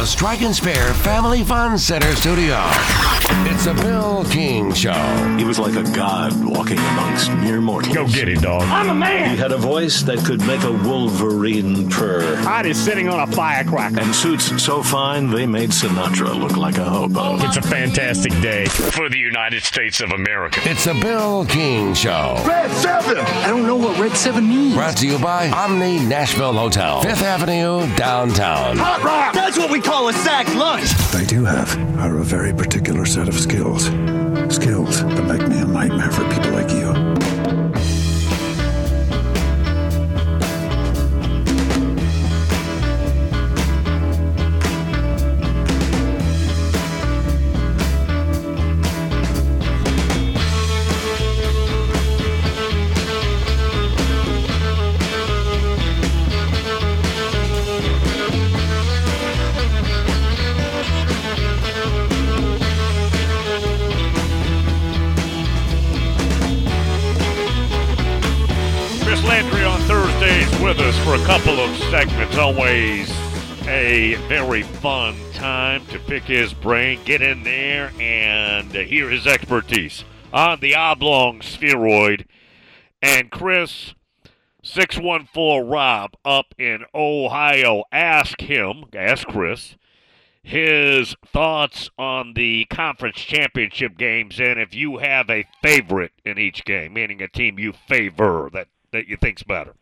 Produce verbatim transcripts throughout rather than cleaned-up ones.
the Strike and Spare Family Fun Center studio. It's a Bill King Show. He was like a god walking amongst mere mortals. Go get it, dog. I'm a man. He had a voice that could make a wolverine purr. Hot is sitting on a firecracker. And suits so fine, they made Sinatra look like a hobo. It's a fantastic day for the United States of America. It's a Bill King Show. Red seven. I don't know what Red seven means. Brought to you by Omni Nashville Hotel, Fifth Avenue, downtown. Hot rock. That's what we call a sack lunch. What I do have are a very particular set of skills. Skills that make me a nightmare for people like you. With us for a couple of segments. Always a very fun time to pick his brain, get in there, and hear his expertise on the oblong spheroid. And Chris, six one four Rob up in Ohio, ask him, ask Chris, his thoughts on the conference championship games and if you have a favorite in each game, meaning a team you favor that, that you think's better.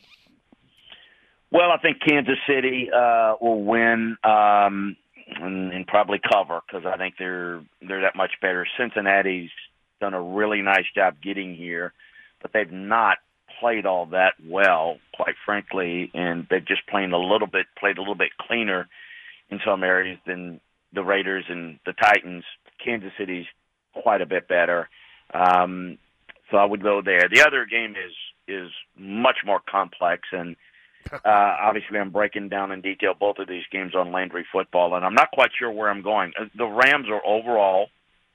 Well, I think Kansas City uh, will win um, and, and probably cover because I think they're they're that much better. Cincinnati's done a really nice job getting here, but they've not played all that well, quite frankly, and they've just playing a little bit played a little bit cleaner in some areas than the Raiders and the Titans. Kansas City's quite a bit better, um, so I would go there. The other game is is much more complex and. Uh, obviously, I'm breaking down in detail both of these games on Landry Football, and I'm not quite sure where I'm going. The Rams are overall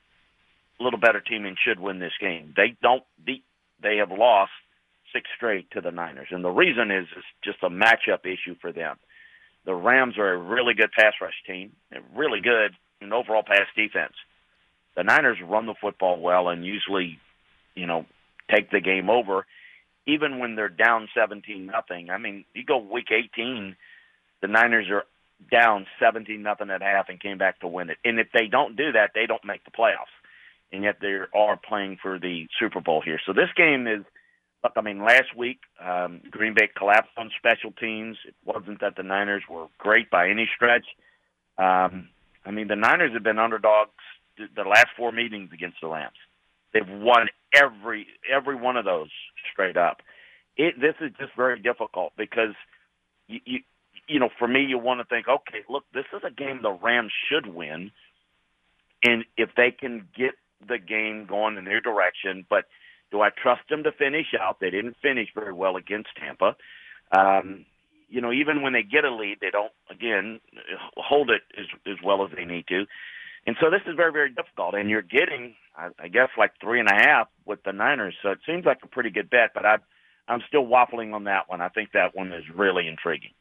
a little better team and should win this game. They don't beat, they have lost six straight to the Niners, and the reason is it's just a matchup issue for them. The Rams are a really good pass rush team, and really good in overall pass defense. The Niners run the football well and usually, you know, take the game over. Even when they're down seventeen nothing, I mean, you go week eighteen, the Niners are down seventeen nothing at half and came back to win it. And if they don't do that, they don't make the playoffs. And yet they are playing for the Super Bowl here. So this game is, look, I mean, last week, um, Green Bay collapsed on special teams. It wasn't that the Niners were great by any stretch. Um, I mean, the Niners have been underdogs the last four meetings against the Rams. They've won every every one of those straight up. It, this is just very difficult because, you, you you know, for me, you want to think, okay, look, this is a game the Rams should win, and if they can get the game going in their direction, but do I trust them to finish out? They didn't finish very well against Tampa. Um, you know, even when they get a lead, they don't, again, hold it as, as well as they need to. And so this is very, very difficult. And you're getting, I, I guess, like three and a half with the Niners. So it seems like a pretty good bet, but I, I'm still waffling on that one. I think that one is really intriguing.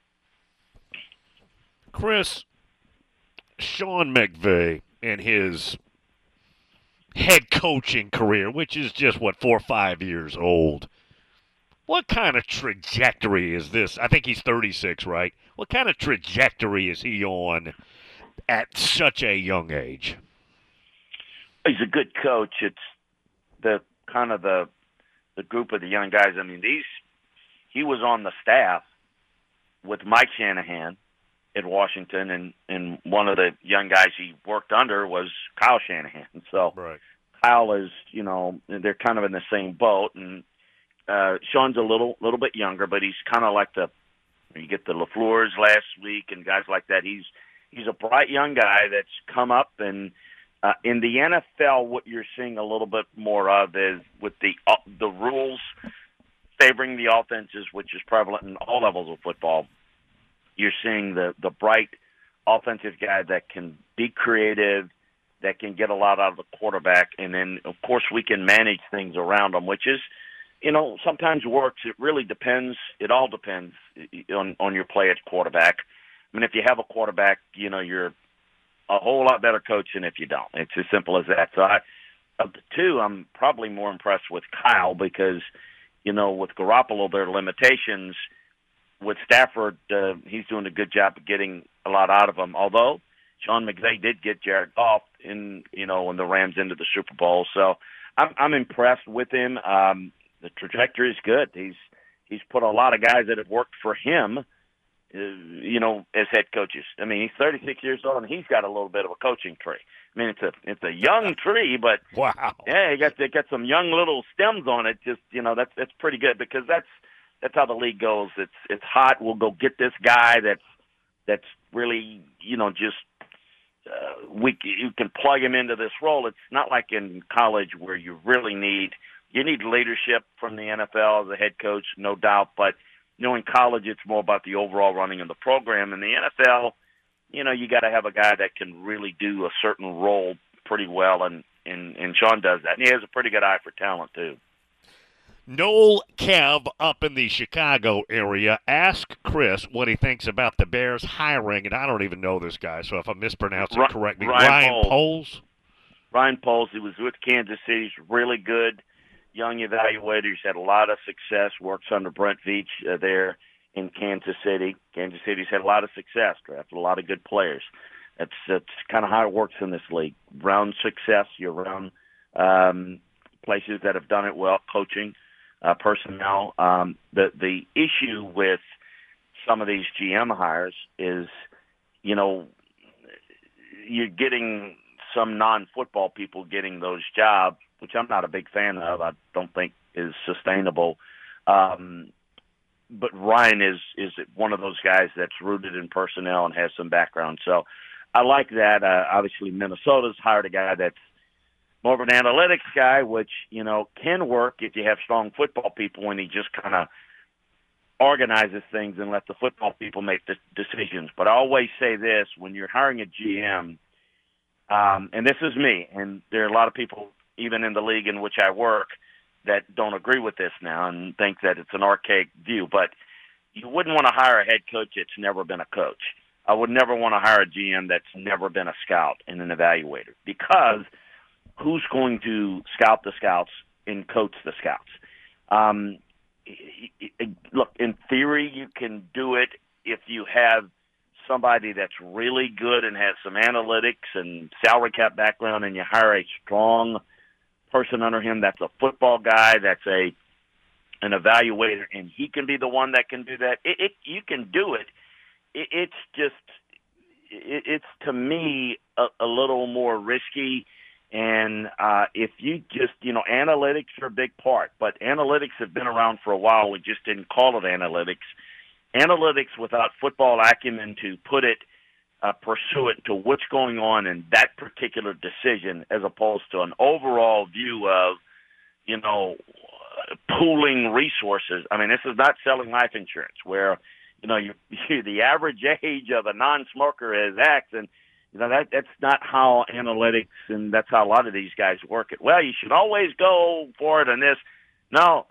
Chris, Sean McVay and his head coaching career, which is just, what, four or five years old, what kind of trajectory is this? I think he's thirty-six, right? What kind of trajectory is he on at such a young age? He's a good coach. It's the kind of the the group of the young guys. I mean, these he was on the staff with Mike Shanahan at Washington, and, and one of the young guys he worked under was Kyle Shanahan. So right. Kyle is, you know, they're kind of in the same boat, and uh, Sean's a little little bit younger, but he's kind of like the you get the LaFleurs last week and guys like that. He's He's a bright young guy that's come up, and uh, in the N F L, what you're seeing a little bit more of is with the uh, the rules favoring the offenses, which is prevalent in all levels of football. You're seeing the the bright offensive guy that can be creative, that can get a lot out of the quarterback, and then of course we can manage things around them, which is, you know, sometimes works. It really depends. It all depends on on your play at quarterback. I mean, if you have a quarterback, you know, you're a whole lot better coach than if you don't. It's as simple as that. So I, of the two, I'm probably more impressed with Kyle because, you know, with Garoppolo, there are limitations. With Stafford, uh, he's doing a good job of getting a lot out of him. Although Sean McVay did get Jared Goff in, you know, when the Rams into the Super Bowl. So I'm, I'm impressed with him. Um, the trajectory is good. He's he's put a lot of guys that have worked for him, uh, you know, as head coaches. I mean, he's thirty-six years old and he's got a little bit of a coaching tree. I mean, it's a it's a young tree, but wow, yeah, you got they got some young little stems on it. Just you know, that's that's pretty good because that's that's how the league goes. It's it's hot. We'll go get this guy that's that's really you know just uh, we you can plug him into this role. It's not like in college where you really need you need leadership from the N F L as a head coach, no doubt. But you know, in college, it's more about the overall running of the program. In the N F L, you know, you got to have a guy that can really do a certain role pretty well, and, and, and Sean does that. And he has a pretty good eye for talent, too. Noel Kev up in the Chicago area. Ask Chris what he thinks about the Bears hiring, and I don't even know this guy, so if I mispronounce it, correct me. Ryan, Ryan Poles. Poles? Ryan Poles, he was with Kansas City. He's really good young evaluator. He's had a lot of success, works under Brent Veach uh, there in Kansas City. Kansas City's had a lot of success, drafted a lot of good players. That's that's kind of how it works in this league. Around success, you're around um, places that have done it well, coaching, uh, personnel. Um, the the issue with some of these G M hires is, you know, you're getting some non-football people getting those jobs, which I'm not a big fan of. I don't think is sustainable. Um, but Ryan is is one of those guys that's rooted in personnel and has some background. So I like that. Uh, obviously, Minnesota's hired a guy that's more of an analytics guy, which, you know, can work if you have strong football people and he just kind of organizes things and let the football people make the decisions. But I always say this, when you're hiring a G M, um, and this is me, and there are a lot of people even in the league in which I work that don't agree with this now and think that it's an archaic view, but you wouldn't want to hire a head coach that's never been a coach. I would never want to hire a G M that's never been a scout and an evaluator, because who's going to scout the scouts and coach the scouts? Um, look, in theory, you can do it if you have somebody that's really good and has some analytics and salary cap background, and you hire a strong person under him that's a football guy, that's a an evaluator, and he can be the one that can do that. It, it you can do it. it it's just it, it's to me a, a little more risky. And uh, if you just you know analytics are a big part, but analytics have been around for a while. We just didn't call it analytics. Analytics without football acumen to put it. Uh, pursue it to what's going on in that particular decision, as opposed to an overall view of, you know, pooling resources. I mean, this is not selling life insurance where, you know, you, you the average age of a non-smoker is X, and you know that that's not how analytics and that's how a lot of these guys work it. Well, you should always go for it on this. No,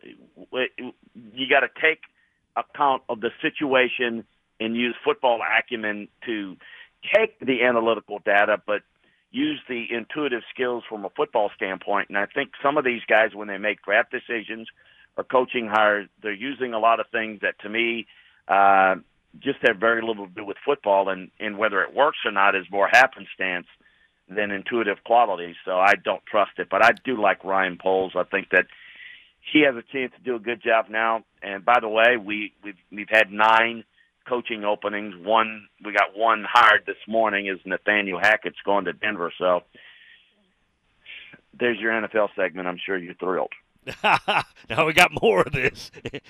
you got to take account of the situation and use football acumen to take the analytical data, but use the intuitive skills from a football standpoint. And I think some of these guys, when they make draft decisions or coaching hires, they're using a lot of things that, to me, uh, just have very little to do with football, and, and whether it works or not is more happenstance than intuitive qualities. So I don't trust it. But I do like Ryan Poles. I think that he has a chance to do a good job now. And by the way, we, we've, we've had nine coaching openings. One, we got one hired this morning, is Nathaniel Hackett's going to Denver. So there's your N F L segment. I'm sure you're thrilled. Now we got more of this.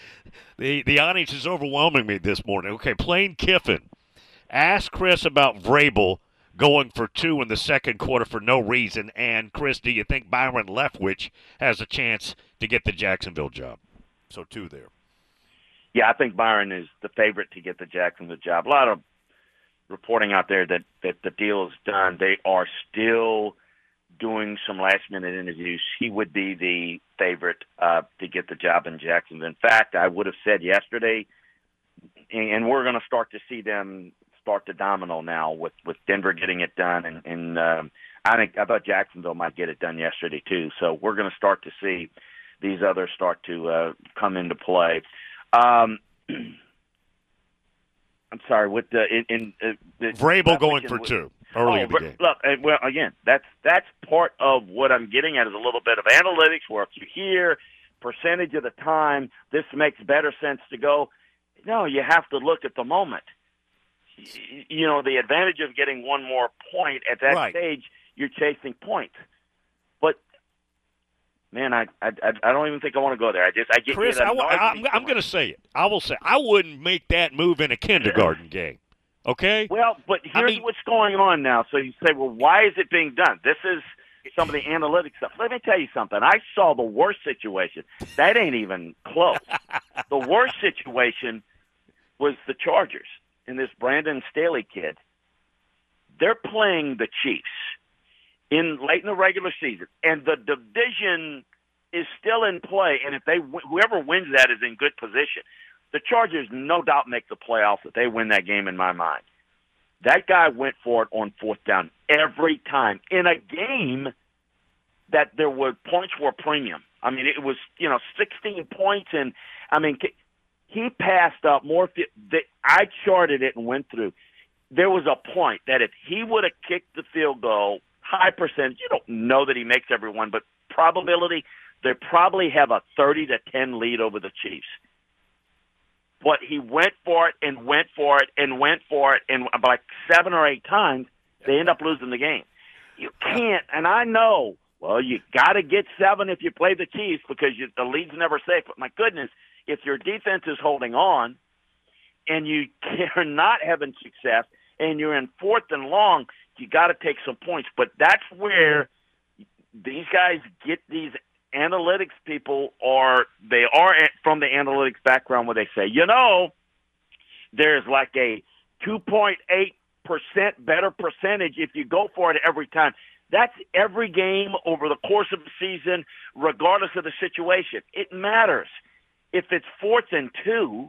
the The audience is overwhelming me this morning. Okay, Plain Kiffin. Ask Chris about Vrabel going for two in the second quarter for no reason. And, Chris, do you think Byron Leftwich has a chance to get the Jacksonville job? So two there. Yeah, I think Byron is the favorite to get the Jacksonville job. A lot of reporting out there that, that the deal is done. They are still doing some last-minute interviews. He would be the favorite uh, to get the job in Jacksonville. In fact, I would have said yesterday, and we're going to start to see them start to domino now with, with Denver getting it done, and, and um, I think I thought Jacksonville might get it done yesterday too. So we're going to start to see these others start to uh, come into play. Um, I'm sorry, with the in, in uh, the Vrabel going for with, two early oh, in the game. Look, well, again, that's that's part of what I'm getting at is a little bit of analytics where if you hear percentage of the time this makes better sense to go. No, you have to look at the moment. You know, the advantage of getting one more point at that right. stage, you're chasing points. But man, I I I don't even think I want to go there. I just I get Chris. I, I'm I'm going to say it. I will say I wouldn't make that move in a kindergarten game. Okay. Well, but here's I mean, what's going on now. So you say, well, why is it being done? This is some of the analytics stuff. Let me tell you something. I saw the worst situation. That ain't even close. The worst situation was the Chargers and this Brandon Staley kid. They're playing the Chiefs in late in the regular season, and the division is still in play. And if they whoever wins that is in good position. The Chargers no doubt make the playoffs if they win that game in my mind. That guy went for it on fourth down every time in a game that there were points were premium. I mean, it was, you know, sixteen points, and, I mean, he passed up more. I charted it and went through. There was a point that if he would have kicked the field goal, high percentage, you don't know that he makes every one, but probability, they probably have a thirty to ten lead over the Chiefs. But he went for it and went for it and went for it, and like seven or eight times, they end up losing the game. You can't, and I know, well, you got to get seven if you play the Chiefs because you, the lead's never safe. But my goodness, if your defense is holding on and you are not having success and you're in fourth and long, you got to take some points. But that's where these guys get these analytics people, or they are from the analytics background where they say, you know, there's like a two point eight percent better percentage if you go for it every time. That's every game over the course of the season, regardless of the situation. It matters. If it's fourth and two,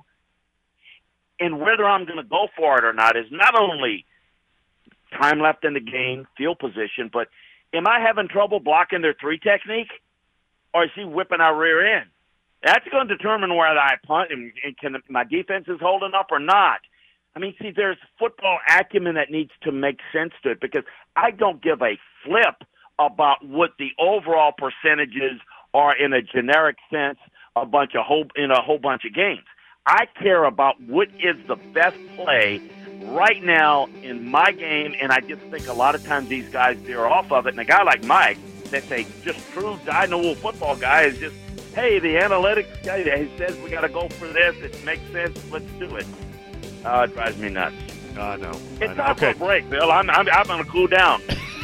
and whether I'm going to go for it or not is not only time left in the game, field position, but am I having trouble blocking their three technique? Or is he whipping our rear end? That's going to determine whether I punt and, and can my defense is holding up or not. I mean, see, there's football acumen that needs to make sense to it because I don't give a flip about what the overall percentages are in a generic sense, a bunch of whole in a whole bunch of games. I care about what is the best play right now in my game, and I just think a lot of times these guys veer off of it. And a guy like Mike, that's a just true dyed-in-the-wool football guy, is just, hey, the analytics guy he says we got to go for this. It makes sense. Let's do it. Uh, it drives me nuts. I know. It's time okay. for a break, Bill. I'm I'm, I'm going to cool down.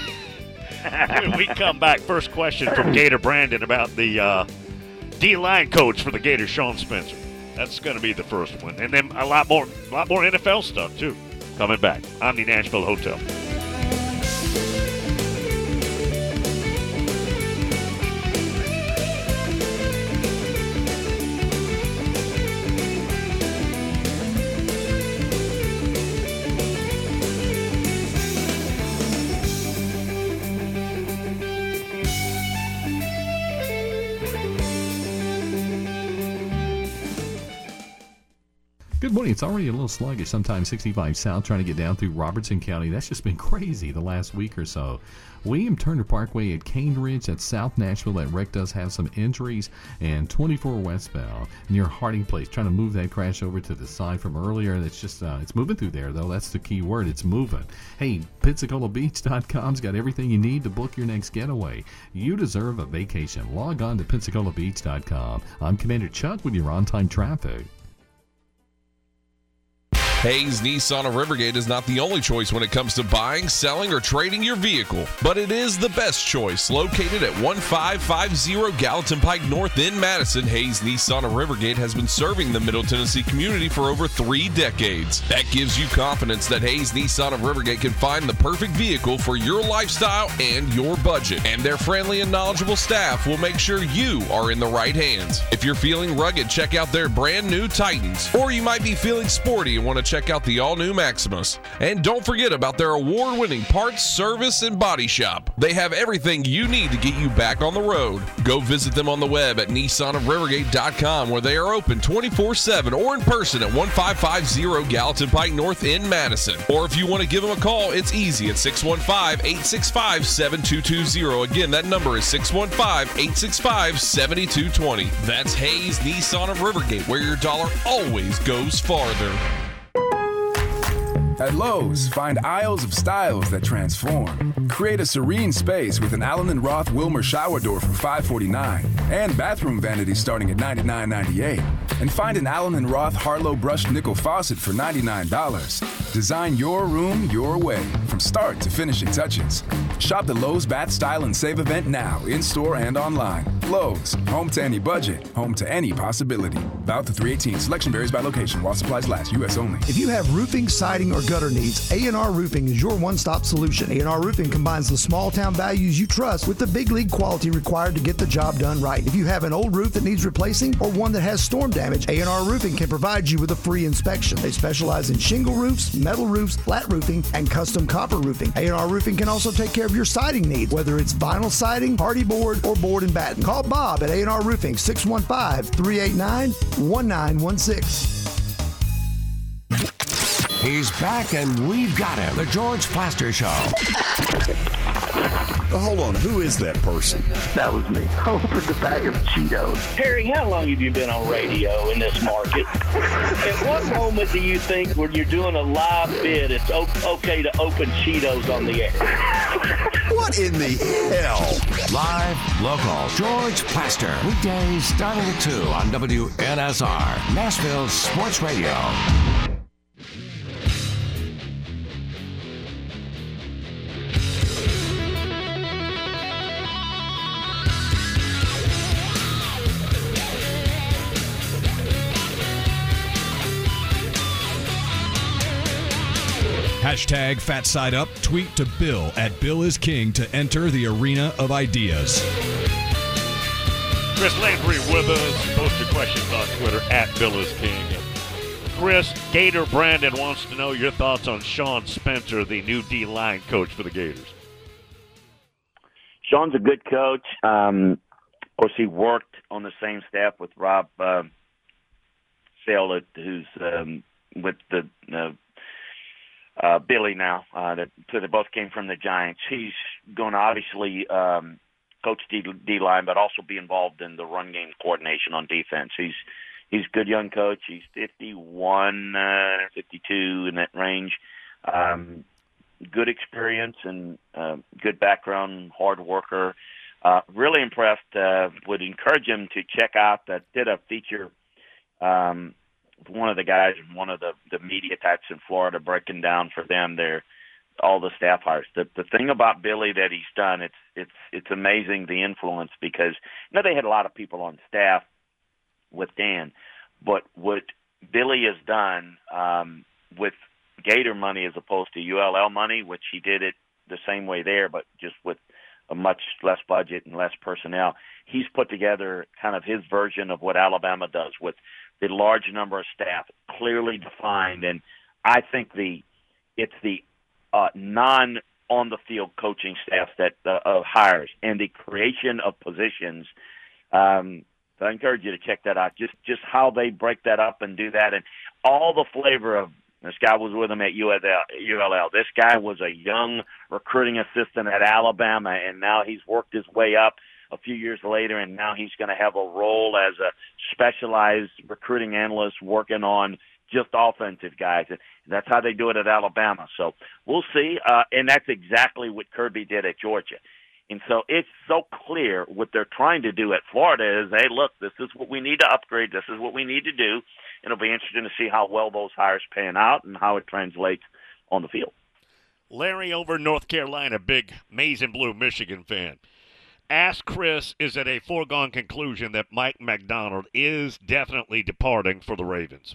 When we come back, first question from Gator Brandon about the uh, D-line coach for the Gators, Sean Spencer. That's going to be the first one, and then a lot more, a lot more N F L stuff too. Coming back, Omni Nashville Hotel. Good morning. It's already a little sluggish, sometimes sixty-five south, trying to get down through Robertson County. That's just been crazy the last week or so. William Turner Parkway at Cane Ridge, at South Nashville, that wreck does have some injuries, and twenty-four westbound near Harding Place, trying to move that crash over to the side from earlier. That's just, uh, it's moving through there, though. That's the key word. It's moving. Hey, Pensacola Beach dot com's got everything you need to book your next getaway. You deserve a vacation. Log on to Pensacola Beach dot com. I'm Commander Chuck with your on-time traffic. Hayes Nissan of Rivergate is not the only choice when it comes to buying, selling, or trading your vehicle, but it is the best choice. Located at one five five zero Gallatin Pike North in Madison, Hayes Nissan of Rivergate has been serving the Middle Tennessee community for over three decades. That gives you confidence that Hayes Nissan of Rivergate can find the perfect vehicle for your lifestyle and your budget. And their friendly and knowledgeable staff will make sure you are in the right hands. If you're feeling rugged, check out their brand new Titans. Or you might be feeling sporty and want to check out the all-new Maximus. And don't forget about their award-winning parts, service, and body shop. They have everything you need to get you back on the road. Go visit them on the web at nissan of rivergate dot com, where they are open twenty-four seven, or in person at one five five zero Gallatin Pike North in Madison. Or if you want to give them a call, it's easy at six one five, eight six five, seven two two zero. Again, that number is six one five, eight six five, seven two two zero. That's Hayes Nissan of Rivergate, where your dollar always goes farther. At Lowe's, find aisles of styles that transform. Create a serene space with an Allen and Roth Wilmer shower door for five forty-nine and bathroom vanities starting at ninety-nine ninety-eight. And find an Allen and Roth Harlow brushed nickel faucet for ninety-nine dollars. Design your room your way, from start to finishing touches. Shop the Lowe's Bath Style and Save event now, in-store and online. Lowe's, home to any budget, home to any possibility. Valid to three eighteen. Selection varies by location while supplies last. U S only. If you have roofing, siding, or gutter needs, A and R Roofing is your one-stop solution. A and R Roofing combines the small-town values you trust with the big league quality required to get the job done right. If you have an old roof that needs replacing or one that has storm damage, A and R Roofing can provide you with a free inspection. They specialize in shingle roofs, metal roofs, flat roofing, and custom copper roofing. A and R Roofing can also take care of your siding needs, whether it's vinyl siding, hardy board, or board and batten. Call Bob at A and R Roofing, six one five, three eight nine, one nine one six. He's back and we've got him. The George Plaster Show. Hold on, who is that person? That was me. Open the bag of Cheetos. Harry, how long have you been on radio in this market? At what moment do you think when you're doing a live bid, it's okay to open Cheetos on the air? What in the hell? Live, local, George Plaster. Weekdays starting at two on W N S R, Nashville Sports Radio. Hashtag Fat Side Up. Tweet to Bill at Bill is King to enter the arena of ideas. Chris Landry with us. Post your questions on Twitter at Bill is King. Chris, Gator Brandon wants to know your thoughts on Sean Spencer, the new D-line coach for the Gators. Sean's a good coach. Um, of course, he worked on the same staff with Rob uh, Sale, who's um, with the uh, Uh, Billy now, uh, that, so they both came from the Giants. He's going to obviously um, coach D, D-line, but also be involved in the run game coordination on defense. He's he's a good young coach. He's fifty-one, uh, fifty-two in that range. Um, good experience and uh, good background, hard worker. Uh, really impressed. Uh, would encourage him to check out that. Did a feature. Um, one of the guys, one of the, the media types in Florida, breaking down for them their all the staff hires. The the thing about Billy that he's done, it's it's it's amazing the influence, because you know they had a lot of people on staff with Dan, but what Billy has done um, with Gator money as opposed to U L L money, which he did it the same way there, but just with a much less budget and less personnel, he's put together kind of his version of what Alabama does with the large number of staff, clearly defined. And I think the it's the uh, non-on-the-field coaching staff that uh, uh, hires and the creation of positions. Um, so I encourage you to check that out, just just how they break that up and do that, and all the flavor of this guy was with him at U L L. This guy was a young recruiting assistant at Alabama, and now he's worked his way up a few years later, and now he's going to have a role as a specialized recruiting analyst working on just offensive guys. And that's how they do it at Alabama. So we'll see. Uh, and that's exactly what Kirby did at Georgia. And so it's so clear what they're trying to do at Florida is, hey, look, this is what we need to upgrade. This is what we need to do. And it'll be interesting to see how well those hires pan out and how it translates on the field. Larry over in North Carolina, big maize and blue Michigan fan. Ask Chris, is it a foregone conclusion that Mike Macdonald is definitely departing for the Ravens?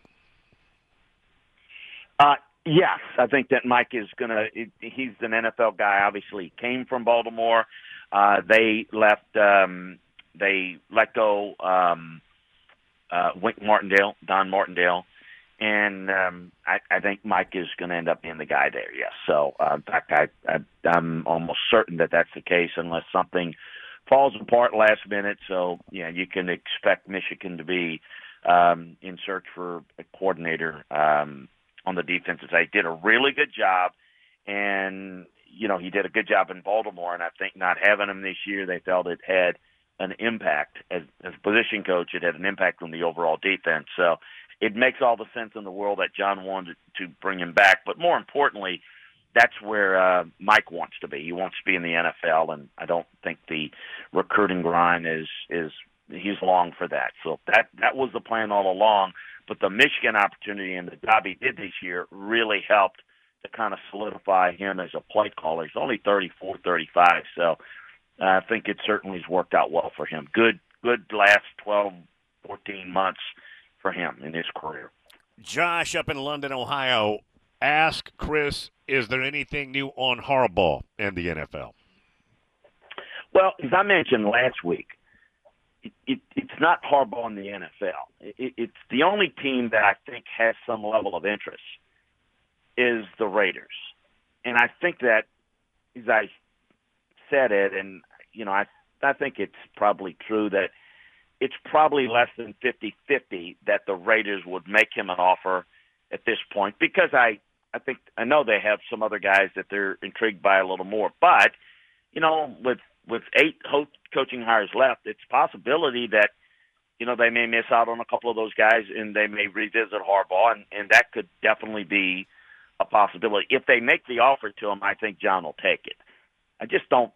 Uh, yes, I think that Mike is going to – he's an N F L guy, obviously. Came from Baltimore. Uh, they left um, – they let go um, uh, Wink Martindale, Don Martindale, And um, I, I think Mike is going to end up being the guy there, yes. So, uh, in fact, I, I, I'm almost certain that that's the case unless something falls apart last minute. So, yeah, you can expect Michigan to be um, in search for a coordinator um, on the defensive side. He did a really good job, and, you know, he did a good job in Baltimore, and I think not having him this year, they felt it had an impact. As, as a position coach, it had an impact on the overall defense. So, it makes all the sense in the world that John wanted to bring him back. But more importantly, that's where uh, Mike wants to be. He wants to be in the N F L, and I don't think the recruiting grind is is he's long for that. So that that was the plan all along. But the Michigan opportunity and the job he did this year really helped to kind of solidify him as a play caller. He's only thirty-four, thirty-five, so I think it certainly has worked out well for him. Good, good last twelve, fourteen months for him in his career. Josh up in London, Ohio, ask Chris, is there anything new on Harbaugh in the N F L? Well, as I mentioned last week, it, it, it's not Harbaugh in the N F L. It, it's the only team that I think has some level of interest is the Raiders. And I think that, as I said it, and, you know, I, I think it's probably true that it's probably less than fifty-fifty that the Raiders would make him an offer at this point because I, I think I know they have some other guys that they're intrigued by a little more. But, you know, with with eight ho- coaching hires left, it's a possibility that, you know, they may miss out on a couple of those guys and they may revisit Harbaugh, and, and that could definitely be a possibility. If they make the offer to him, I think John will take it. I just don't,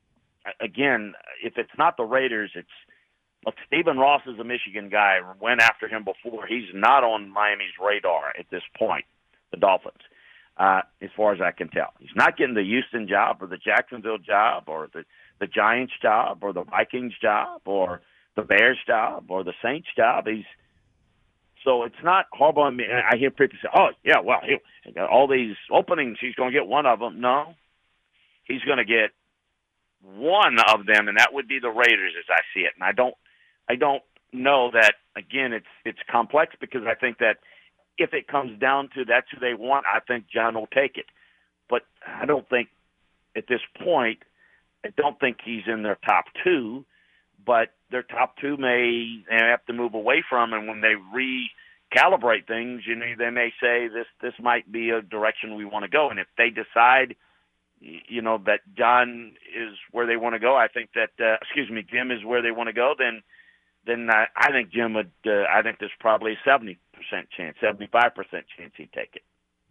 again, if it's not the Raiders, it's, look, Stephen Ross is a Michigan guy, went after him before. He's not on Miami's radar at this point, the Dolphins, uh, as far as I can tell. He's not getting the Houston job or the Jacksonville job or the, the Giants job or the Vikings job or the Bears job or the Saints job. He's So it's not Harbaugh. I hear people say, oh, yeah, well, he got all these openings. He's going to get one of them. No, he's going to get one of them, and that would be the Raiders as I see it. And I don't I don't know that, again, it's it's complex because I think that if it comes down to that's who they want, I think John will take it. But I don't think at this point, I don't think he's in their top two, but their top two may have to move away from, and when they recalibrate things, you know, they may say this this might be a direction we want to go. And if they decide, you know, that John is where they want to go, I think that, uh, excuse me, Jim is where they want to go, then then I, I think Jim would, uh, I think there's probably a seventy percent chance, seventy-five percent chance he'd take it.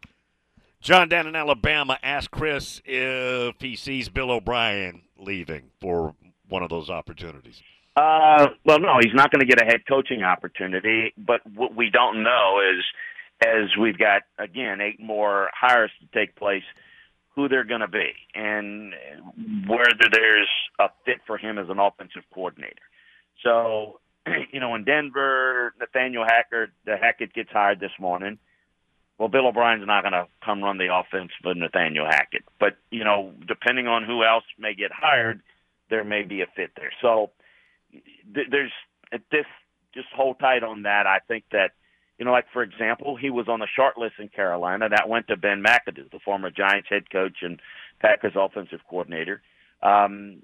John down in Alabama asked Chris if he sees Bill O'Brien leaving for one of those opportunities. Uh, well, no, he's not going to get a head coaching opportunity, but what we don't know is, as we've got, again, eight more hires to take place, who they're going to be and whether there's a fit for him as an offensive coordinator. So, you know, in Denver, Nathaniel Hackett, the Hackett gets hired this morning. Well, Bill O'Brien's not going to come run the offense for Nathaniel Hackett. But, you know, depending on who else may get hired, there may be a fit there. So th- there's at this, just hold tight on that. I think that, you know, like, for example, he was on the short list in Carolina. That went to Ben McAdoo, the former Giants head coach and Packers offensive coordinator. Um,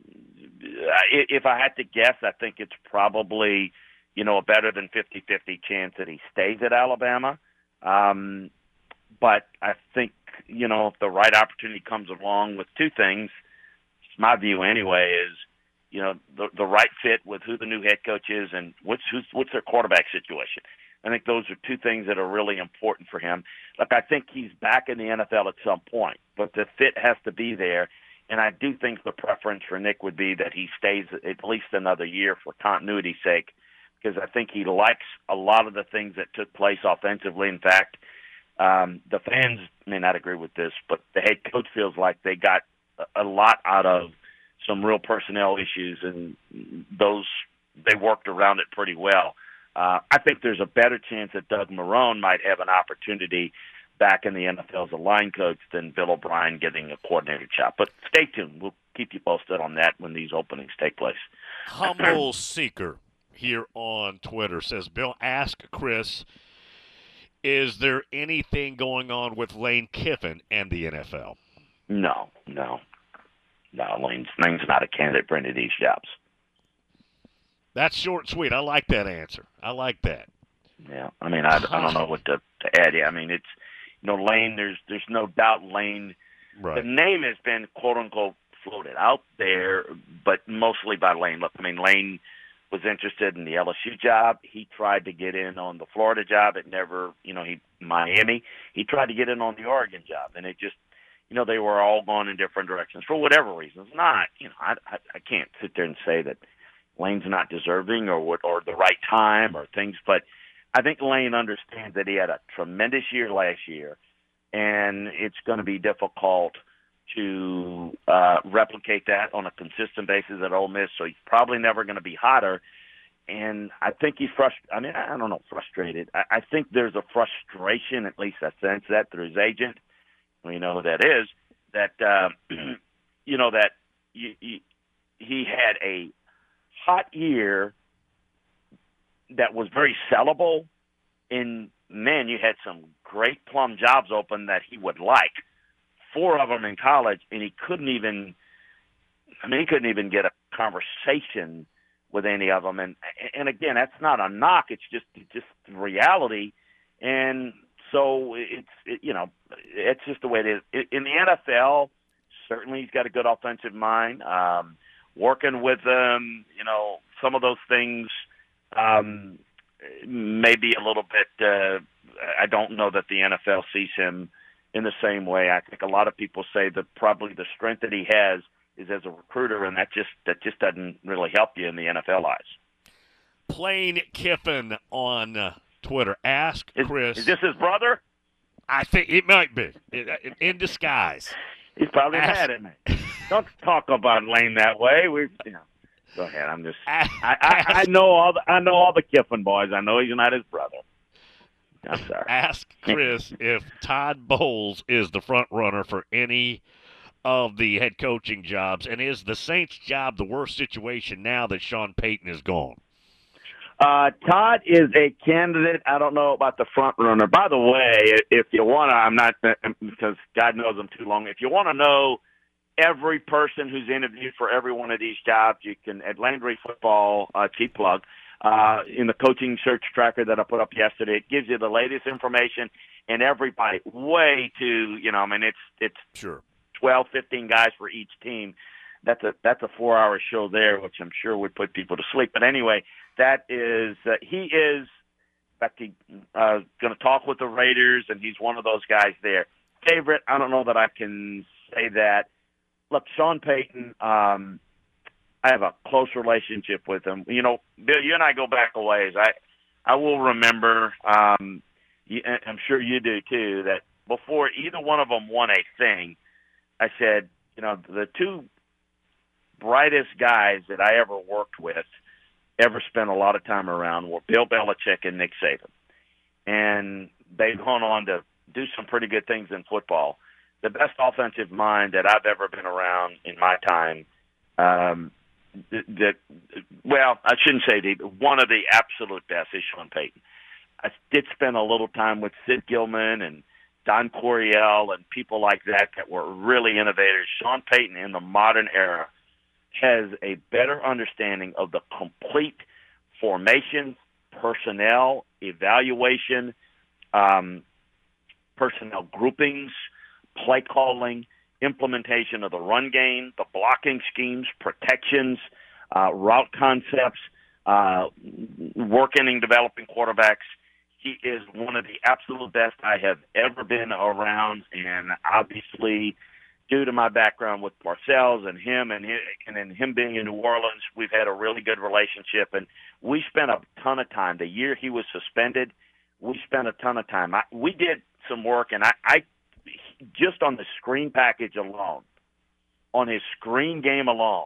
if I had to guess, I think it's probably, you know, a better than fifty-fifty chance that he stays at Alabama. Um, but I think, you know, if the right opportunity comes along with two things, it's my view anyway, is, you know, the, the right fit with who the new head coach is and what's, who's, what's their quarterback situation. I think those are two things that are really important for him. Look, I think he's back in the N F L at some point, but the fit has to be there. And I do think the preference for Nick would be that he stays at least another year for continuity's sake, because I think he likes a lot of the things that took place offensively. In fact, um, the fans may not agree with this, but the head coach feels like they got a lot out of some real personnel issues, and those they worked around it pretty well. Uh, I think there's a better chance that Doug Marrone might have an opportunity back in the N F L as a line coach than Bill O'Brien getting a coordinator job. But stay tuned. We'll keep you posted on that when these openings take place. Humble Seeker here on Twitter says, Bill, ask Chris Is there anything going on with Lane Kiffin and the N F L? No, no. No, Lane's, Lane's not a candidate for any of these jobs. That's short and sweet. I like that answer. I like that. Yeah, I mean, I, I don't know what to, to add. I mean, it's, you know, Lane, there's there's no doubt Lane, right. The name has been, quote-unquote, floated out there, but mostly by Lane. Look, I mean, Lane was interested in the L S U job. He tried to get in on the Florida job. It never, you know, he Miami. He tried to get in on the Oregon job, and it just, you know, they were all going in different directions for whatever reasons. Not, you know, I, I, I can't sit there and say that Lane's not deserving or what, or the right time or things, but I think Lane understands that he had a tremendous year last year, and it's going to be difficult to uh, replicate that on a consistent basis at Ole Miss, so he's probably never going to be hotter. And I think he's frustrated. I mean, I don't know, frustrated. I, I think there's a frustration, at least I sense that through his agent. We know who that is, that, uh, you know, that you, you, he had a hot year that was very sellable, and, man, you had some great plum jobs open that he would like. Four of them in college, and he couldn't even – I mean, he couldn't even get a conversation with any of them. And, and again, that's not a knock. It's just just reality. And so it's, it, you know, it's just the way it is. In the N F L, certainly he's got a good offensive mind. Um, working with them, you know, some of those things um, may be a little bit uh, – I don't know that the N F L sees him in the same way. I think a lot of people say that probably the strength that he has is as a recruiter, and that just that just doesn't really help you in the N F L eyes. Plain Kiffin on uh, Twitter. Ask Chris. Is, is this his brother? I think it might be. In disguise. He's probably Ask, mad at me. Don't talk about Lane that way. We, you know, go ahead. I'm just. I, I, I know all the I know all the Kiffin boys. I know he's not his brother. I'm sorry. Ask Chris if Todd Bowles is the front runner for any of the head coaching jobs, and is the Saints' job the worst situation now that Sean Payton is gone? Uh, Todd is a candidate. I don't know about the front runner. By the way, if you want to, I'm not, because God knows I'm too long. If you want to know every person who's interviewed for every one of these jobs, you can, at Landry Football, uh, cheap plug, uh, in the coaching search tracker that I put up yesterday, it gives you the latest information and everybody way to, you know, I mean, it's, it's sure twelve, fifteen guys for each team. That's a, that's a four hour show there, which I'm sure would put people to sleep. But anyway, that is, uh, he is, in fact, he, uh, going to talk with the Raiders, and he's one of those guys there. Favorite, I don't know that I can say that. Look, Sean Payton, um, I have a close relationship with him. You know, Bill, you and I go back a ways. I, I will remember, um, you, I'm sure you do too, that before either one of them won a thing, I said, you know, the two brightest guys that I ever worked with, ever spent a lot of time around, were Bill Belichick and Nick Saban. And they've gone on to do some pretty good things in football. The best offensive mind that I've ever been around in my time, um, that, well, I shouldn't say the, one of the absolute best is Sean Payton. I did spend a little time with Sid Gilman and Don Coryell and people like that that were really innovators. Sean Payton in the modern era has a better understanding of the complete formation, personnel, evaluation, um, personnel groupings, play calling, implementation of the run game, the blocking schemes, protections, uh, route concepts, uh, working and developing quarterbacks. He is one of the absolute best I have ever been around, and obviously, due to my background with Parcells and him and his, and then him being in New Orleans, we've had a really good relationship, and we spent a ton of time. The year he was suspended, we spent a ton of time. I, we did some work, and I, I just on the screen package alone, on his screen game alone,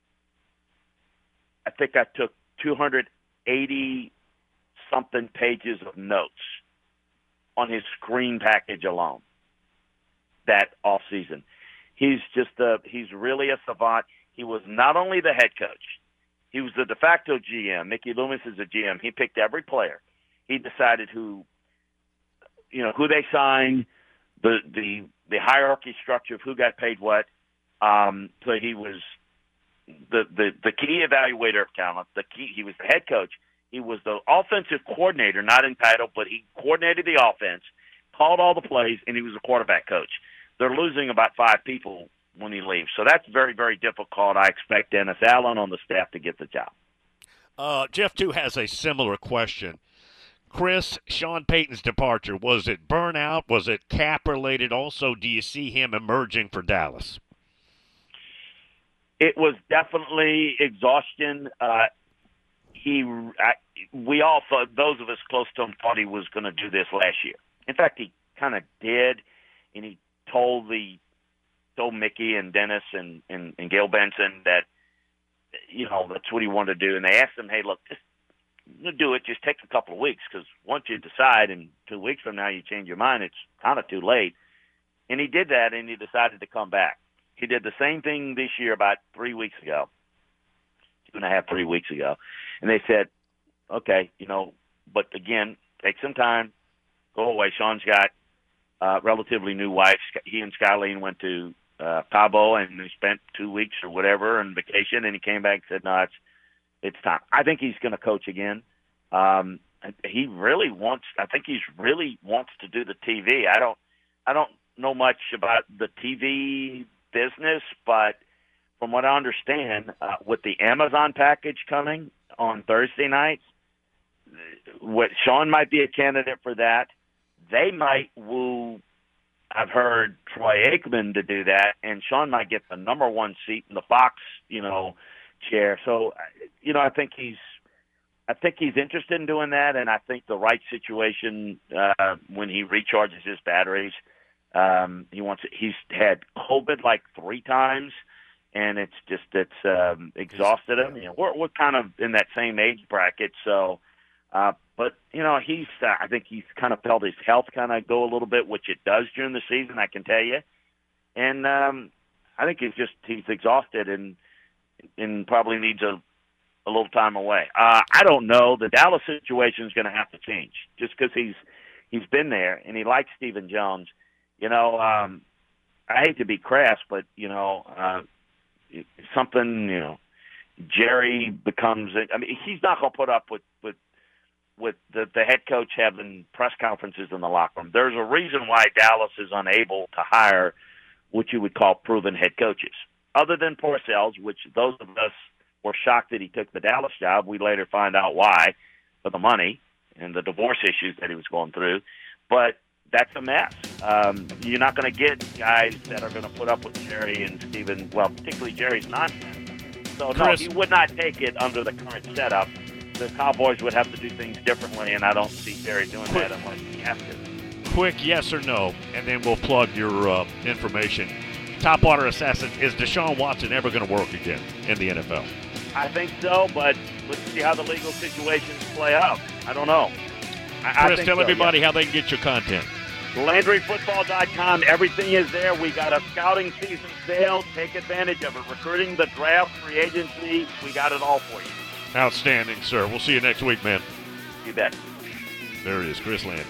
I think I took two hundred eighty something pages of notes on his screen package alone that off season. He's just a, he's really a savant. He was not only the head coach, he was the de facto G M. Mickey Loomis is a G M. He picked every player. He decided who you know, who they signed, the the the hierarchy structure of who got paid what. Um, so he was the, the the key evaluator of talent. The key, he was the head coach. He was the offensive coordinator, not entitled, but he coordinated the offense, called all the plays, and he was a quarterback coach. They're losing about five people when he leaves. So that's very, very difficult. I expect Dennis Allen on the staff to get the job. Uh, Jeff, too, has a similar question. Chris, Sean Payton's departure, was it burnout? Was it cap-related? Also, do you see him emerging for Dallas? It was definitely exhaustion. Uh, he, I, we all thought, those of us close to him thought he was going to do this last year. In fact, he kind of did, and he told the told Mickey and Dennis and, and, and Gail Benson that, you know, that's what he wanted to do. And they asked him, hey, look, just do it. Just take a couple of weeks, because once you decide and two weeks from now you change your mind, it's kind of too late. And he did that, and he decided to come back. He did the same thing this year about three weeks ago, two and a half, three weeks ago. And they said, okay, you know, but again, take some time, go away. Sean's got a relatively new wife. He and Skylene went to uh, Cabo, and they spent two weeks or whatever on vacation, and he came back and said, no, it's, it's time. I think he's going to coach again. Um, he really wants, I think he's really wants to do the T V. I don't, I don't know much about the T V business, but from what I understand, uh, with the Amazon package coming on Thursday nights, what Sean might be a candidate for that. They might woo, I've heard, Troy Aikman to do that, and Sean might get the number one seat in the Fox, you know, chair. So, you know, I think he's, I think he's interested in doing that, and I think the right situation uh, when he recharges his batteries. Um, he wants. He's had COVID like three times, and it's just it's um, exhausted him. You know, we're we're kind of in that same age bracket, so. Uh, but you know, he's. Uh, I think he's kind of felt his health kind of go a little bit, which it does during the season. I can tell you, and um, I think he's just he's exhausted and and probably needs a a little time away. Uh, I don't know. The Dallas situation is going to have to change just because he's he's been there and he likes Stephen Jones. You know, um, I hate to be crass, but, you know, uh, something, you know, Jerry becomes – I mean, he's not going to put up with, with, with the, the head coach having press conferences in the locker room. There's a reason why Dallas is unable to hire what you would call proven head coaches. Other than Parcells, which those of us were shocked that he took the Dallas job. We later find out why, for the money and the divorce issues that he was going through. But – that's a mess. Um, you're not going to get guys that are going to put up with Jerry and Steven, well, particularly Jerry's nonsense. So, no, Chris, he would not take it under the current setup. The Cowboys would have to do things differently, and I don't see Jerry doing quick, that unless he has to. Quick yes or no, and then we'll plug your uh, information. Topwater Assassin, is Deshaun Watson ever going to work again in the N F L? I think so, but let's see how the legal situations play out. I don't know. I, Chris, I tell so, yeah. everybody how they can get your content. Landry Football dot com. Everything is there. We got a scouting season sale. Take advantage of it. Recruiting, the draft, free agency. We got it all for you. Outstanding, sir. We'll see you next week, man. You bet. There it is, Chris Landry.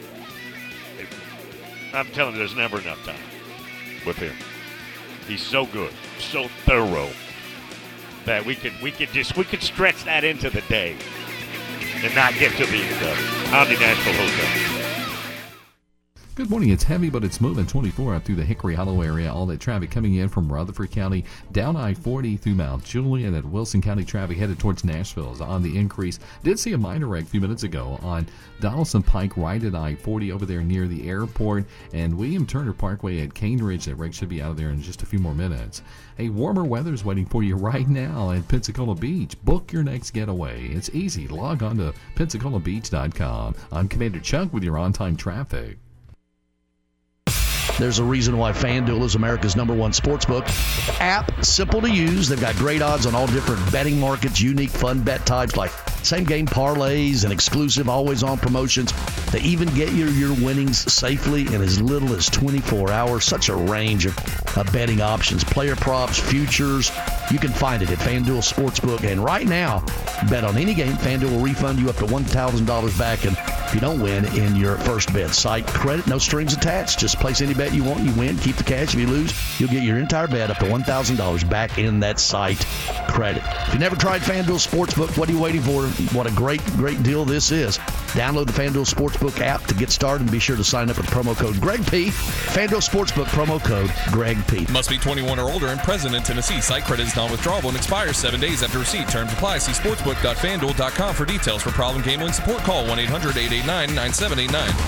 I'm telling you, there's never enough time with him. He's so good, so thorough that we could we could just we could stretch that into the day and not get to the end of it. Omni Nashville Hotel. Good morning. It's heavy, but it's moving twenty-four up through the Hickory Hollow area. All that traffic coming in from Rutherford County, down I forty through Mount Juliet, and Wilson County traffic headed towards Nashville is on the increase. Did see a minor wreck a few minutes ago on Donaldson Pike right at I forty over there near the airport, and William Turner Parkway at Cane Ridge. That wreck should be out of there in just a few more minutes. Hey, warmer weather's waiting for you right now at Pensacola Beach. Book your next getaway. It's easy. Log on to Pensacola Beach dot com. I'm Commander Chuck with your on-time traffic. There's a reason why FanDuel is America's number one sportsbook app. Simple to use. They've got great odds on all different betting markets, unique fun bet types like same-game parlays and exclusive always-on promotions. They even get you your winnings safely in as little as twenty-four hours. Such a range of, of betting options, player props, futures. You can find it at FanDuel Sportsbook. And right now, bet on any game, FanDuel will refund you up to one thousand dollars back in if you don't win in your first bet. Site credit, no strings attached. Just place any bet you want. You win, keep the cash. If you lose, you'll get your entire bet up to one thousand dollars back in that site credit. If you never tried FanDuel Sportsbook, what are you waiting for? What a great, great deal this is. Download the FanDuel Sportsbook app to get started and be sure to sign up with promo code Greg P. FanDuel Sportsbook promo code Greg P. Must be twenty-one or older and present in Tennessee. Site credit is non-withdrawable and expires seven days after receipt. Terms apply. See sportsbook dot fan duel dot com for details. For problem gambling support, call one eight hundred eight eight nine nine seven eight nine.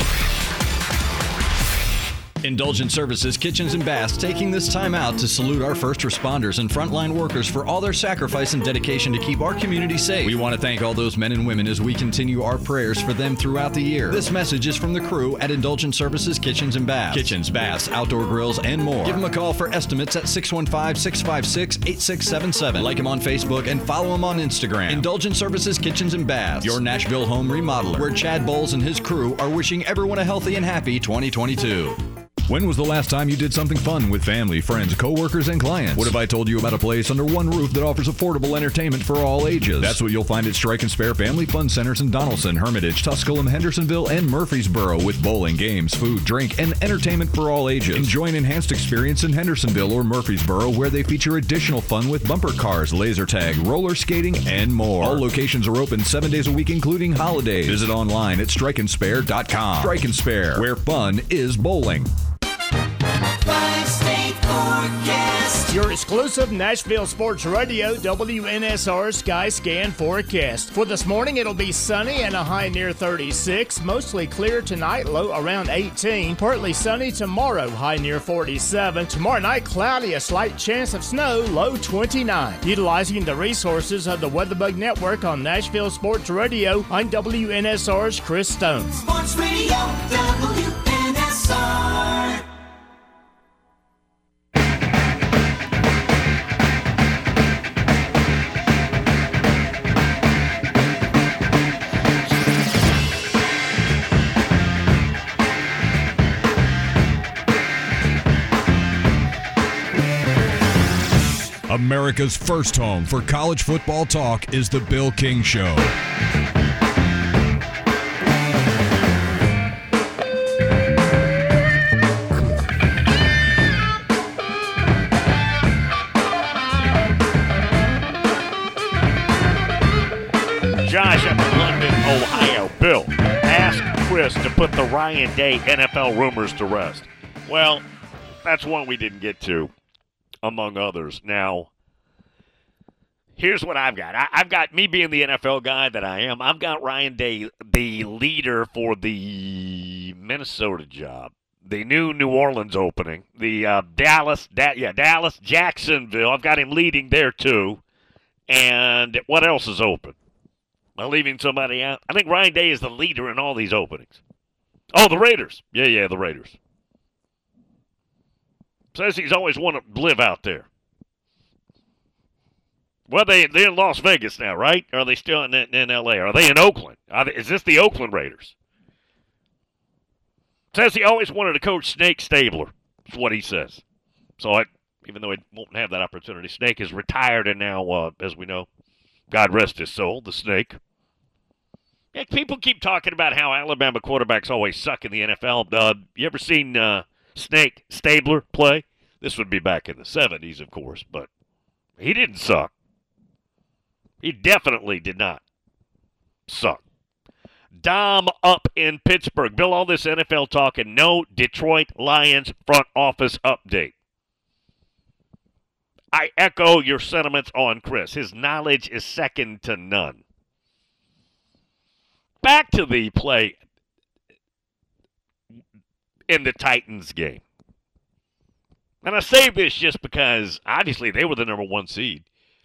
Indulgent Services Kitchens and Baths taking this time out to salute our first responders and frontline workers for all their sacrifice and dedication to keep our community safe. We want to thank all those men and women as we continue our prayers for them throughout the year. This message is from the crew at Indulgent Services Kitchens and Baths. Kitchens, baths, outdoor grills, and more. Give them a call for estimates at six one five, six five six, eight six seven seven. Like them on Facebook and follow them on Instagram. Indulgent Services Kitchens and Baths, your Nashville home remodeler, where Chad Bowles and his crew are wishing everyone a healthy and happy twenty twenty-two. When was the last time you did something fun with family, friends, coworkers, and clients? What if I told you about a place under one roof that offers affordable entertainment for all ages? That's what you'll find at Strike and Spare Family Fun Centers in Donaldson, Hermitage, Tusculum, Hendersonville, and Murfreesboro, with bowling, games, food, drink, and entertainment for all ages. Enjoy an enhanced experience in Hendersonville or Murfreesboro, where they feature additional fun with bumper cars, laser tag, roller skating, and more. All locations are open seven days a week, including holidays. Visit online at strike and spare dot com. Strike and Spare, where fun is bowling. Five-state forecast. Your exclusive Nashville Sports Radio W N S R Sky Scan forecast. For this morning, it'll be sunny and a high near thirty-six. Mostly clear tonight, low around eighteen. Partly sunny tomorrow, high near forty-seven. Tomorrow night, cloudy, a slight chance of snow, low twenty-nine. Utilizing the resources of the WeatherBug Network on Nashville Sports Radio, I'm W N S R's Chris Stone. Sports Radio W N S R. America's first home for college football talk is The Bill King Show. Josh up in London, Ohio. Bill, ask Chris to put the Ryan Day N F L rumors to rest. Well, that's one we didn't get to, among others. Now, here's what I've got. I, I've got, me being the N F L guy that I am, I've got Ryan Day, the leader for the Minnesota job, the new New Orleans opening, the uh, Dallas, da- yeah, Dallas, Jacksonville. I've got him leading there too. And what else is open? Am I leaving somebody out? I think Ryan Day is the leader in all these openings. Oh, the Raiders. Yeah, yeah, the Raiders. Says he's always wanted to live out there. Well, they, they're in Las Vegas now, right? Or are they still in, in L A? Are they in Oakland? Are they, is this the Oakland Raiders? Says he always wanted to coach Snake Stabler. That's what he says. So, I, even though he won't have that opportunity, Snake is retired and now, uh, as we know, God rest his soul, the Snake. Yeah, people keep talking about how Alabama quarterbacks always suck in the N F L. Uh, you ever seen uh, Snake Stabler play? This would be back in the seventies, of course, but he didn't suck. He definitely did not suck. Dom up in Pittsburgh. Bill, all this N F L talk and no Detroit Lions front office update. I echo your sentiments on Chris. His knowledge is second to none. Back to the play in the Titans game. And I say this just because, obviously, they were the number one seed.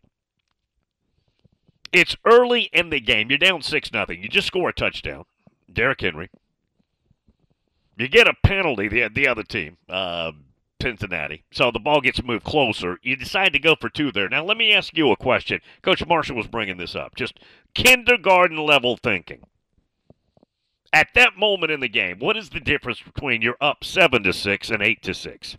It's early in the game. You're down six nothing. You just score a touchdown. Derrick Henry. You get a penalty, the, the other team, uh, Cincinnati. So the ball gets moved closer. You decide to go for two there. Now, let me ask you a question. Coach Marshall was bringing this up. Just kindergarten-level thinking. At that moment in the game, what is the difference between you're up seven to six and eight to six?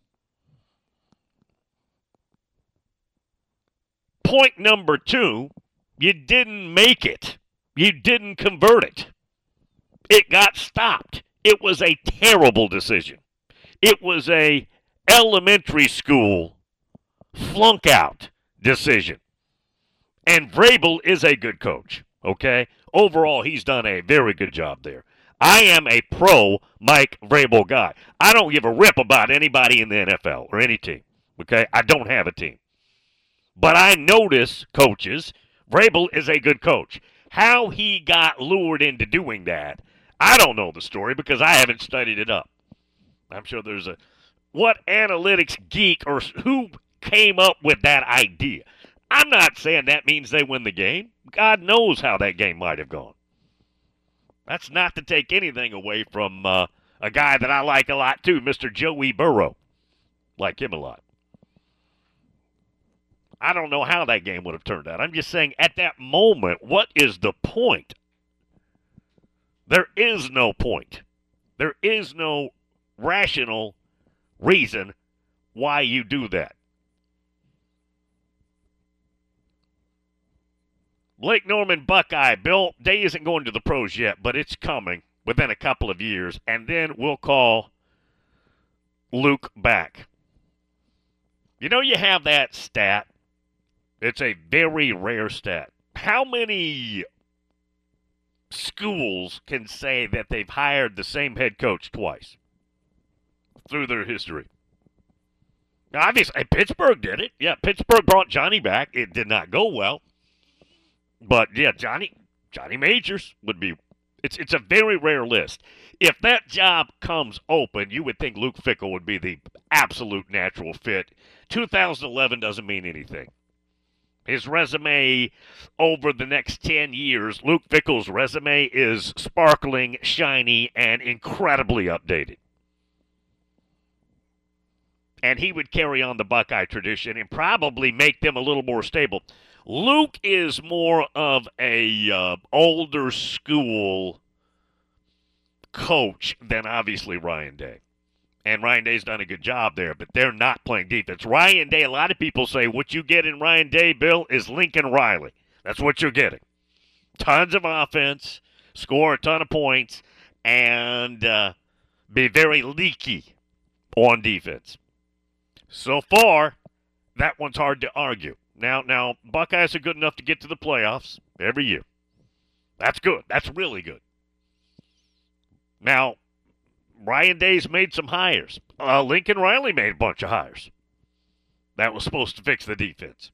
Point number two, you didn't make it. You didn't convert it. It got stopped. It was a terrible decision. It was a elementary school flunk out decision. And Vrabel is a good coach, okay? Overall, he's done a very good job there. I am a pro Mike Vrabel guy. I don't give a rip about anybody in the N F L or any team, okay? I don't have a team. But I notice coaches, Vrabel is a good coach. How he got lured into doing that, I don't know the story because I haven't studied it up. I'm sure there's a, what analytics geek or who came up with that idea? I'm not saying that means they win the game. God knows how that game might have gone. That's not to take anything away from uh, a guy that I like a lot too, Mister Joey Burrow. Like him a lot. I don't know how that game would have turned out. I'm just saying at that moment, what is the point? There is no point. There is no rational reason why you do that. Blake Norman Buckeye. Bill, Day isn't going to the pros yet, but it's coming within a couple of years, and then we'll call Luke back. You know, you have that stat. It's a very rare stat. How many schools can say that they've hired the same head coach twice through their history? Now, obviously, Pittsburgh did it. Yeah, Pittsburgh brought Johnny back. It did not go well. But, yeah, Johnny Johnny Majors would be – it's it's a very rare list. If that job comes open, you would think Luke Fickell would be the absolute natural fit. two thousand eleven doesn't mean anything. His resume over the next ten years, Luke Fickell's resume is sparkling, shiny, and incredibly updated. And he would carry on the Buckeye tradition and probably make them a little more stable. Luke is more of a uh, older school coach than obviously Ryan Day. And Ryan Day's done a good job there, but they're not playing defense. Ryan Day, a lot of people say what you get in Ryan Day, Bill, is Lincoln Riley. That's what you're getting. Tons of offense, score a ton of points, and uh, be very leaky on defense. So far, that one's hard to argue. Now, now, Buckeyes are good enough to get to the playoffs every year. That's good. That's really good. Now, Ryan Day's made some hires. Uh, Lincoln Riley made a bunch of hires. That was supposed to fix the defense.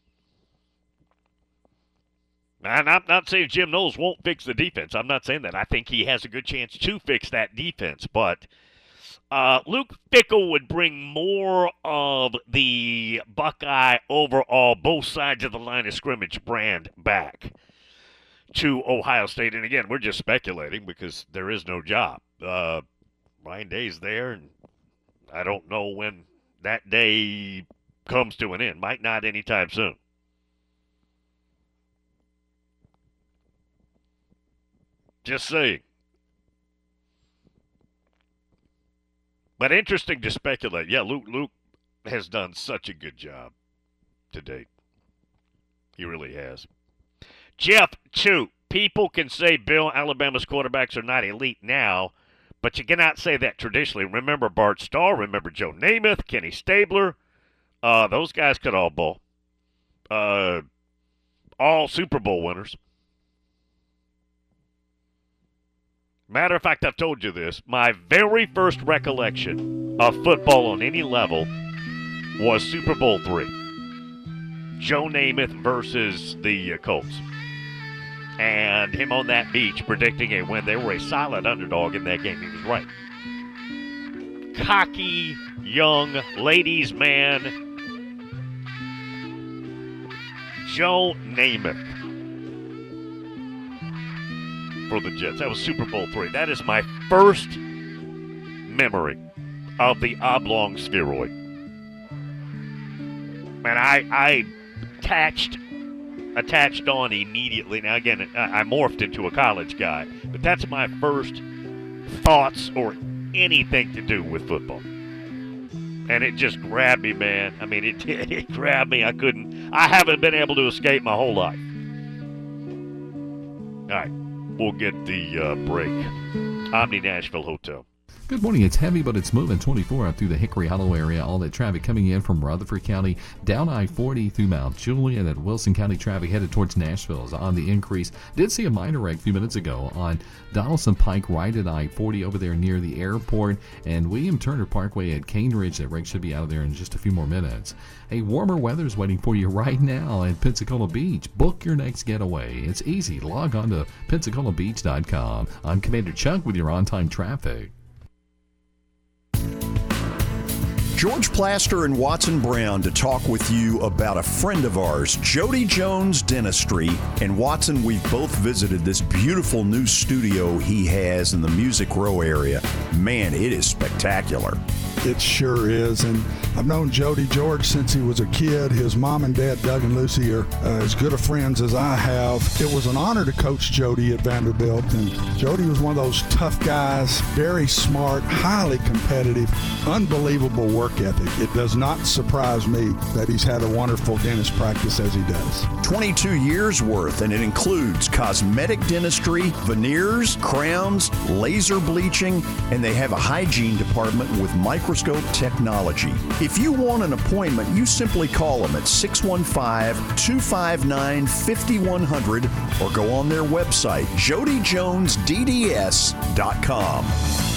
And I'm not saying Jim Knowles won't fix the defense. I'm not saying that. I think he has a good chance to fix that defense. But uh, Luke Fickell would bring more of the Buckeye overall, both sides of the line of scrimmage brand back to Ohio State. And again, we're just speculating because there is no job. Uh, Ryan Day's there, and I don't know when that day comes to an end. Might not anytime soon. Just saying. But interesting to speculate. Yeah, Luke Luke has done such a good job to date. He really has. Jeff, two. People can say, Bill, Alabama's quarterbacks are not elite now, but you cannot say that traditionally. Remember Bart Starr, remember Joe Namath, Kenny Stabler. Uh, those guys could all bowl. Uh, all Super Bowl winners. Matter of fact, I've told you this. My very first recollection of football on any level was Super Bowl three. Joe Namath versus the uh, Colts. And him on that beach predicting a win. They were a solid underdog in that game. He was right. Cocky, young, ladies' man, Joe Namath for the Jets. That was Super Bowl three. That is my first memory of the oblong spheroid. And I, I attached attached on immediately. Now, again, I morphed into a college guy, but that's my first thoughts or anything to do with football. And it just grabbed me, man. I mean, it, it grabbed me. I couldn't, I haven't been able to escape my whole life. All right. we'll get the uh, break. Omni Nashville Hotel. Good morning. It's heavy, but it's moving twenty-four out through the Hickory Hollow area. All that traffic coming in from Rutherford County down I forty through Mount Juliet. That Wilson County traffic headed towards Nashville is on the increase. Did see a minor wreck a few minutes ago on Donaldson Pike right at I forty over there near the airport, and William Turner Parkway at Cane Ridge. That wreck should be out of there in just a few more minutes. Hey, warmer weather's waiting for you right now at Pensacola Beach. Book your next getaway. It's easy. Log on to pensacola beach dot com. I'm Commander Chuck with your on-time traffic. George Plaster and Watson Brown to talk with you about a friend of ours, Jody Jones Dentistry. And Watson, we've both visited this beautiful new studio he has in the Music Row area. Man, it is spectacular. It sure is, and I've known Jody George since he was a kid. His mom and dad, Doug and Lucy, are uh, as good of friends as I have. It was an honor to coach Jody at Vanderbilt, and Jody was one of those tough guys, very smart, highly competitive, unbelievable work ethic. It does not surprise me that he's had a wonderful dentist practice as he does. twenty-two years worth, and it includes cosmetic dentistry, veneers, crowns, laser bleaching, and they have a hygiene department with microscope technology. If you want an appointment, you simply call them at six one five, two five nine, five one zero zero or go on their website, jody jones d d s dot com.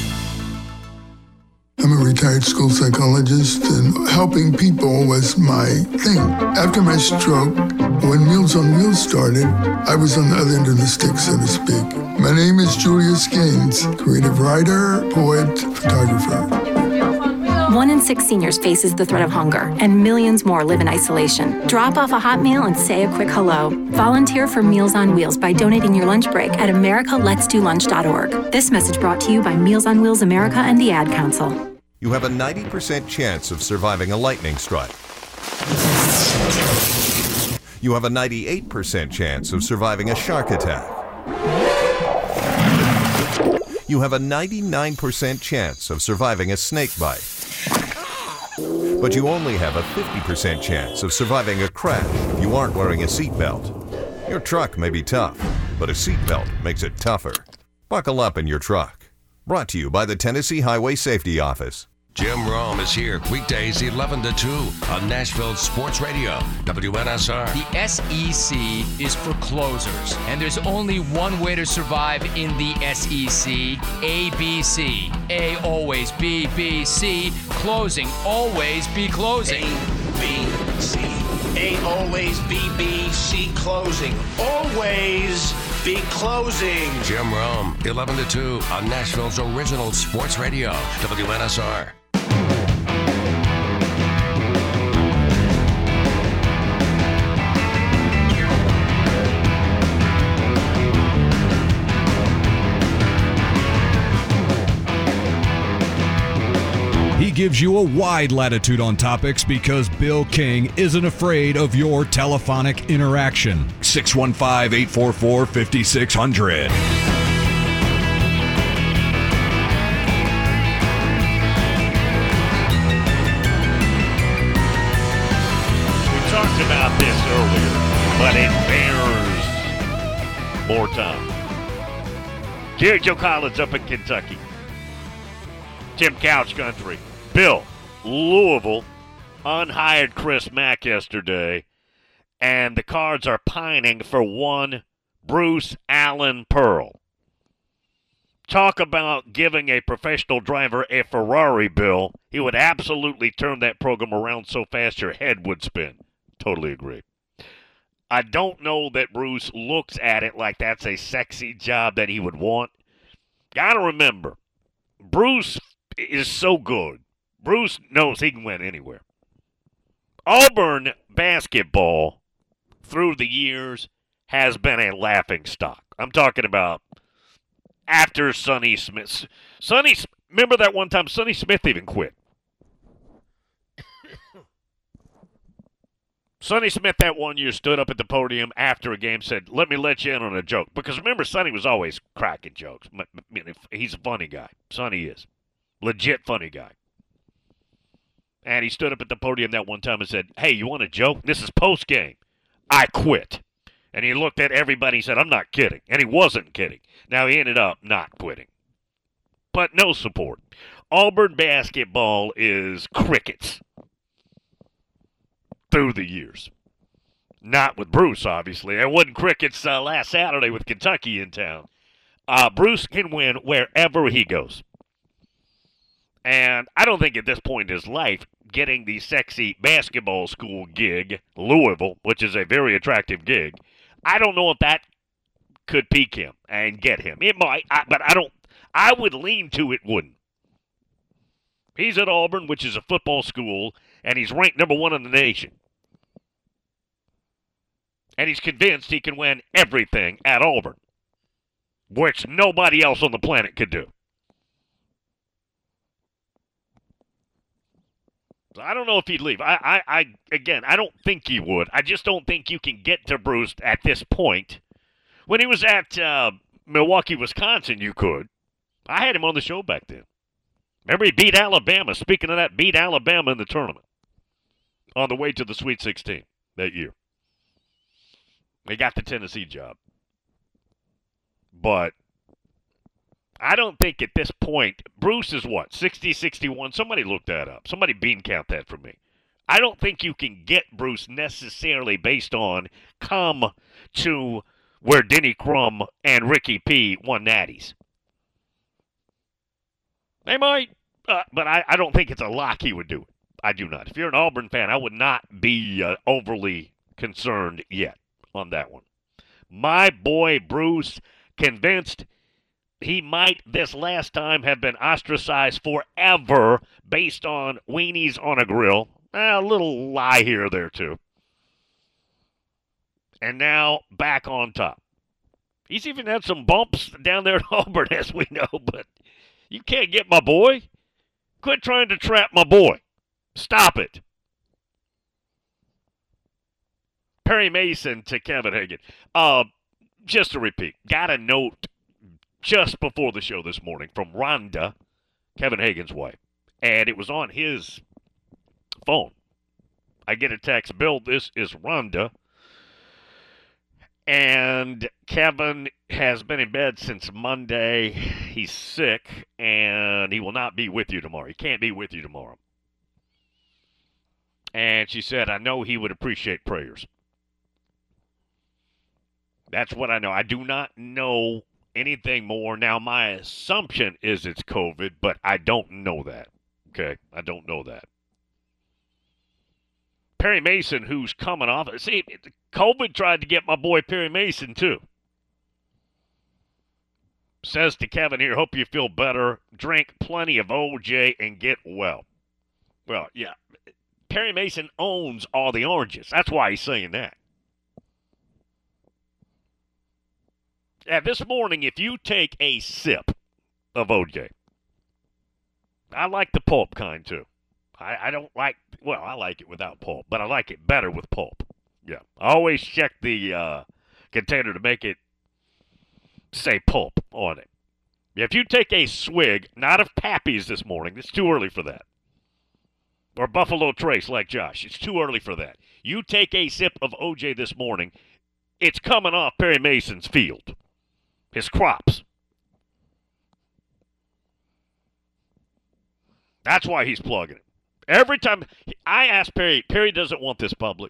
I'm a retired school psychologist, and helping people was my thing. After my stroke, when Meals on Wheels started, I was on the other end of the stick, so to speak. My name is Julius Gaines, creative writer, poet, photographer. One in six seniors faces the threat of hunger, and millions more live in isolation. Drop off a hot meal and say a quick hello. Volunteer for Meals on Wheels by donating your lunch break at america lets do lunch dot org. This message brought to you by Meals on Wheels America and the Ad Council. You have a ninety percent chance of surviving a lightning strike. You have a ninety-eight percent chance of surviving a shark attack. You have a ninety-nine percent chance of surviving a snake bite. But you only have a fifty percent chance of surviving a crash if you aren't wearing a seatbelt. Your truck may be tough, but a seatbelt makes it tougher. Buckle up in your truck. Brought to you by the Tennessee Highway Safety Office. Jim Rome is here weekdays eleven to two on Nashville Sports Radio, W N S R. The S E C is for closers, and there's only one way to survive in the S E C, A B C. A always, B, B, C, closing, always be closing. A, B, C. A always, B, B, C, closing. Always be closing. Jim Rome, eleven to two on Nashville's original sports radio, W N S R. He gives you a wide latitude on topics because Bill King isn't afraid of your telephonic interaction. six one five, eight four four, five six zero zero. We talked about this earlier, but it bears more time. Jerry Joe Collins up in Kentucky. Tim Couch Country. Bill, Louisville unhired Chris Mack yesterday, and the Cards are pining for one Bruce Allen Pearl. Talk about giving a professional driver a Ferrari, Bill. He would absolutely turn that program around so fast your head would spin. Totally agree. I don't know that Bruce looks at it like that's a sexy job that he would want. Gotta remember, Bruce is so good. Bruce knows he can win anywhere. Auburn basketball, through the years, has been a laughing stock. I'm talking about after Sonny Smith. Sonny, remember that one time Sonny Smith even quit? Sonny Smith that one year stood up at the podium after a game, said, "Let me let you in on a joke." Because remember, Sonny was always cracking jokes. I mean, he's a funny guy. Sonny is. Legit funny guy. And he stood up at the podium that one time and said, "Hey, you want a joke? This is post-game. I quit." And he looked at everybody and said, I'm not kidding. And he wasn't kidding. Now, he ended up not quitting. But no support. Auburn basketball is crickets through the years. Not with Bruce, obviously. It wasn't crickets uh, last Saturday with Kentucky in town. Uh, Bruce can win wherever he goes. And I don't think at this point in his life, getting the sexy basketball school gig, Louisville, which is a very attractive gig, I don't know if that could pique him and get him. It might, I, but I don't. I would lean to it wouldn't. He's at Auburn, which is a football school, and he's ranked number one in the nation. And he's convinced he can win everything at Auburn, which nobody else on the planet could do. So I don't know if he'd leave. I, I, I, again, I don't think he would. I just don't think you can get to Bruce at this point. When he was at uh, Milwaukee, Wisconsin, you could. I had him on the show back then. Remember, he beat Alabama. Speaking of that, beat Alabama in the tournament on the way to the Sweet sixteen that year. He got the Tennessee job. But I don't think at this point, Bruce is what, sixty, sixty-one? Somebody look that up. Somebody bean count that for me. I don't think you can get Bruce necessarily based on come to where Denny Crum and Ricky P won natties. They might, uh, but I, I don't think it's a lock he would do it. I do not. If you're an Auburn fan, I would not be uh, overly concerned yet on that one. My boy Bruce, convinced he might this last time have been ostracized forever based on weenies on a grill. Eh, a little lie here or there, too. And now back on top. He's even had some bumps down there at Auburn, as we know, but you can't get my boy. Quit trying to trap my boy. Stop it. Perry Mason to Kevin Hagan. Uh, just to repeat, got a note just before the show this morning from Rhonda, Kevin Hagan's wife, and it was on his phone. I get a text, Bill, this is Rhonda, and Kevin has been in bed since Monday. He's sick, and he will not be with you tomorrow. He can't be with you tomorrow. And she said, I know he would appreciate prayers. That's what I know. I do not know anything more. Now, my assumption is it's COVID, but I don't know that. Okay? I don't know that. Perry Mason, who's coming off. See, COVID tried to get my boy Perry Mason, too. Says to Kevin here, hope you feel better. Drink plenty of O J and get well. Well, yeah. Perry Mason owns all the oranges. That's why he's saying that. Yeah, this morning, if you take a sip of O J, I like the pulp kind, too. I, I don't like, well, I like it without pulp, but I like it better with pulp. Yeah. I always check the uh, container to make it say pulp on it. If you take a swig, not of Pappy's this morning, it's too early for that. Or Buffalo Trace like Josh, it's too early for that. You take a sip of O J this morning, it's coming off Perry Mason's field. His crops. That's why he's plugging it. Every time I ask Perry, Perry doesn't want this public.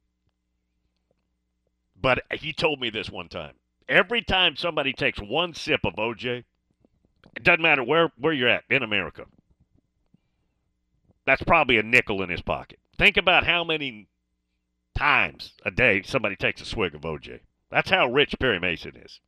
But he told me this one time. Every time somebody takes one sip of O J, it doesn't matter where, where you're at in America. That's probably a nickel in his pocket. Think about how many times a day somebody takes a swig of O J. That's how rich Perry Mason is.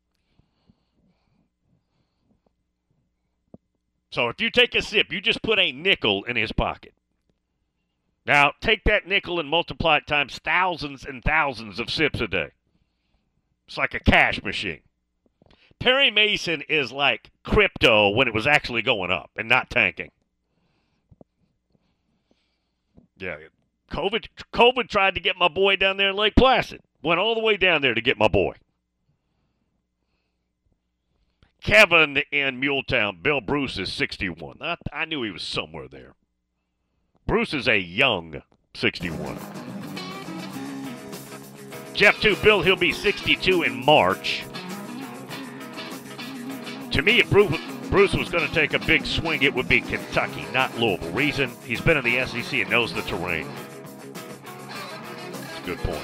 So if you take a sip, you just put a nickel in his pocket. Now, take that nickel and multiply it times thousands and thousands of sips a day. It's like a cash machine. Perry Mason is like crypto when it was actually going up and not tanking. Yeah, COVID, COVID tried to get my boy down there in Lake Placid. Went all the way down there to get my boy. Kevin in Muletown, Bill Bruce is sixty-one. I, I knew he was somewhere there. Bruce is a young sixty-one. Jeff two, Bill, he'll be sixty-two in March. To me, if Bruce, Bruce was going to take a big swing, it would be Kentucky, not Louisville. Reason, he's been in the S E C and knows the terrain. That's a good point.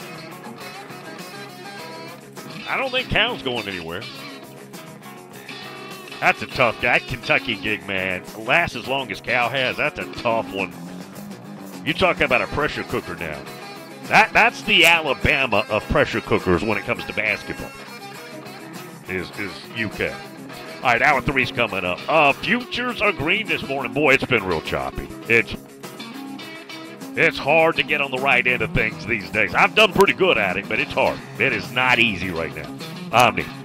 I don't think Cal's going anywhere. That's a tough guy. That Kentucky gig, man, lasts as long as Cal has. That's a tough one. You're talking about a pressure cooker now. That That's the Alabama of pressure cookers when it comes to basketball, is, is U K. All right, hour three's coming up. Uh, futures are green this morning. Boy, it's been real choppy. It's It's hard to get on the right end of things these days. I've done pretty good at it, but it's hard. It is not easy right now. Omni.